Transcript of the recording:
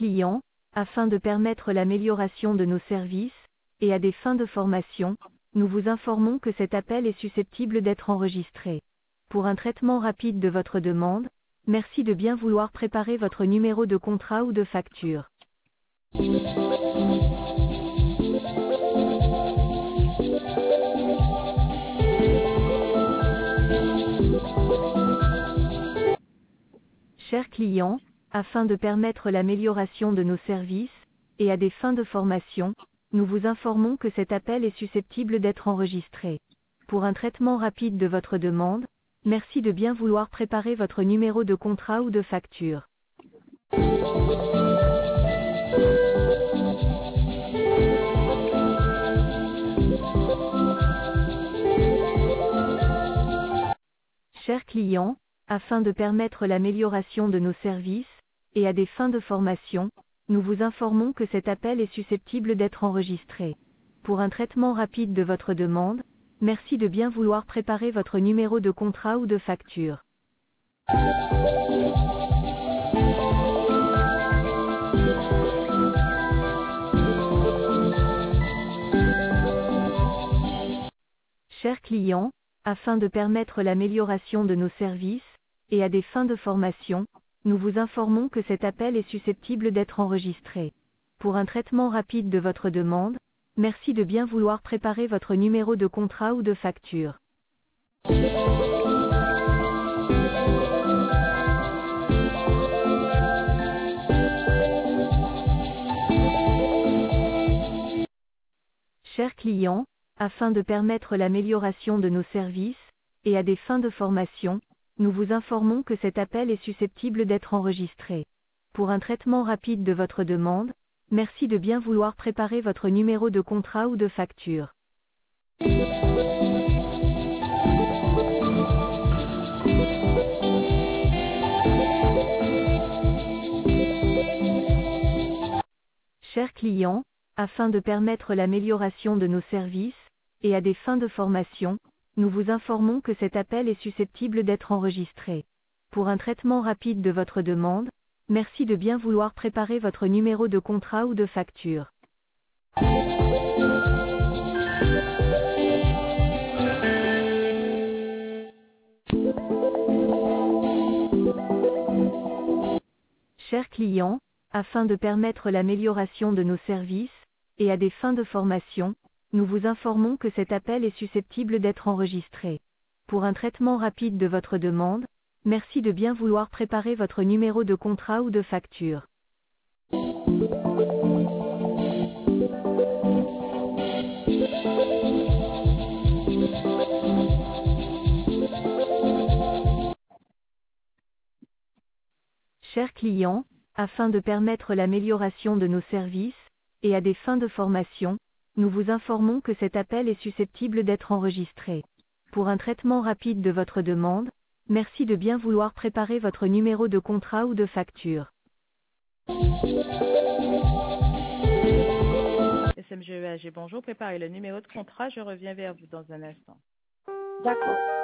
client, afin de permettre l'amélioration de nos services, et à des fins de formation, nous vous informons que cet appel est susceptible d'être enregistré. Pour un traitement rapide de votre demande, merci de bien vouloir préparer votre numéro de contrat ou de facture. Chers clients, afin de permettre l'amélioration de nos services, et à des fins de formation, nous vous informons que cet appel est susceptible d'être enregistré. Pour un traitement rapide de votre demande, merci de bien vouloir préparer votre numéro de contrat ou de facture. Chers clients, afin de permettre l'amélioration de nos services, et à des fins de formation, nous vous informons que cet appel est susceptible d'être enregistré. Pour un traitement rapide de votre demande, merci de bien vouloir préparer votre numéro de contrat ou de facture. Chers clients, afin de permettre l'amélioration de nos services, et à des fins de formation, nous vous informons que cet appel est susceptible d'être enregistré. Pour un traitement rapide de votre demande, merci de bien vouloir préparer votre numéro de contrat ou de facture. Chers clients, afin de permettre l'amélioration de nos services, et à des fins de formation, nous vous informons que cet appel est susceptible d'être enregistré. Pour un traitement rapide de votre demande, merci de bien vouloir préparer votre numéro de contrat ou de facture. Chers clients, afin de permettre l'amélioration de nos services, et à des fins de formation, nous vous informons que cet appel est susceptible d'être enregistré. Pour un traitement rapide de votre demande, merci de bien vouloir préparer votre numéro de contrat ou de facture. Chers clients, afin de permettre l'amélioration de nos services, et à des fins de formation, nous vous informons que cet appel est susceptible d'être enregistré. Pour un traitement rapide de votre demande, merci de bien vouloir préparer votre numéro de contrat ou de facture. Chers clients, afin de permettre l'amélioration de nos services, et à des fins de formation, nous vous informons que cet appel est susceptible d'être enregistré. Pour un traitement rapide de votre demande, merci de bien vouloir préparer votre numéro de contrat ou de facture. SMGEAG, bonjour, préparez le numéro de contrat, je reviens vers vous dans un instant. D'accord.